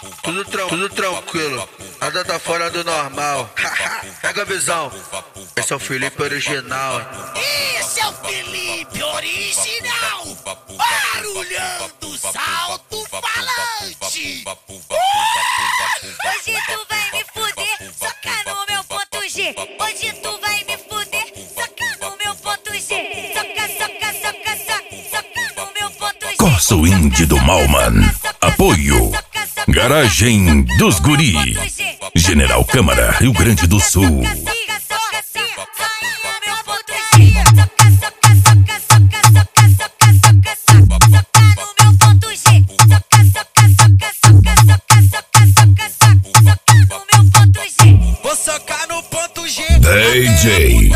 Tudo tranquilo, nada tá fora do normal. Pega a visão, esse é o Felipe original. Esse é o Felipe original, barulhando salto falante. Hoje tu vai me fuder, soca no meu ponto G. Hoje tu vai me fuder, soca no meu ponto G. Soca, soca, soca, soca, soca no meu ponto G. Corso Indie do Malman. Apoio Garagem dos Guri, General Câmara, Rio Grande do Sul. Vou socar no ponto G. DJ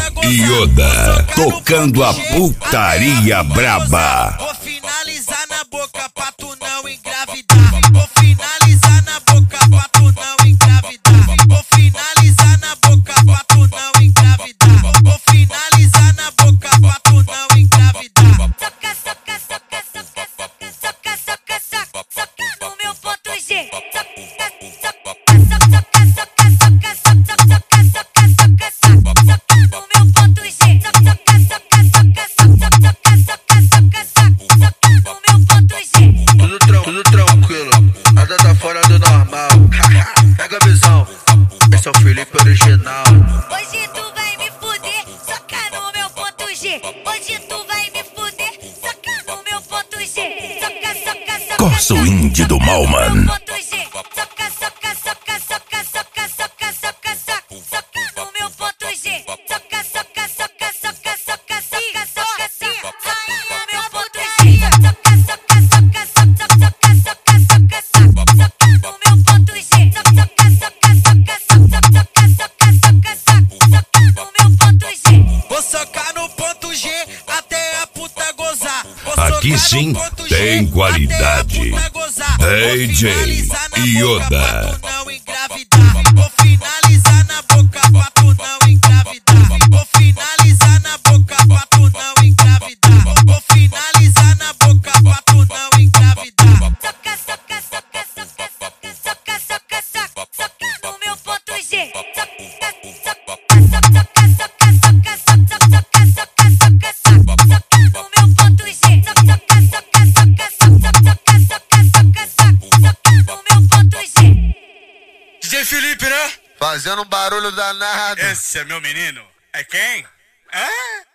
Yoda, tocando a putaria braba. Vou finalizar na boca pra tu não engravidar. Vou finalizar na boca pra tu não engravidar. Vou finalizar na boca pra tu não engravidar. Vou finalizar na boca pra tu não engravidar. Soca, soca, soca, soca, soca, soca, soca, soca, soca no meu ponto G. Soca, soca, soca, soca, soca, soca, soca, soca, soca, soca no meu ponto G. Soca, soca, soca, soca, soca, soca, soca, soca no meu ponto G. Tudo tranquilo, nada tá fora do normal. Pega a visão, esse é o Felipe original. Hoje tu vai me fuder, soca no meu ponto G. Hoje tu vai me fuder, soca no meu ponto G. Soca, soca, soca, Corso Indie do Malman. ponto G. Soca, soca, soca, soca, soca, soca, soca, soca, soca no meu ponto G. Soca, soca, soca, soca, soca, soca, soca, soca, rainha meu ponto G. Soca, soca, soca, soca, soca, soca, soca, soca no meu ponto G. Soca, soca, soca, soca, soca, soca, soca, soca no meu ponto G. Vou socar no ponto G até a puta gozar. Vou Aqui socar sim no ponto G tem qualidade. até a puta gozar. Vou DJ finalizar na boca Yoda. pra tu não engravidar. Vou finalizar na boca pra tu não engravidar. Vou finalizar na boca pra tu não engravidar. Vou finalizar na boca pra tu não engravidar. Soca, soca, soca, soca, soca, soca, soca, soca, soca no meu ponto G. Soca, soca, soca, soca, soca, soca, soca, soca, soca, soca no meu ponto G. Soca, soca, soca, soca, soca, soca, soca, soca no meu ponto G. DJ Felipe, né? Fazendo um barulho danado. Esse é meu menino. É quem? É?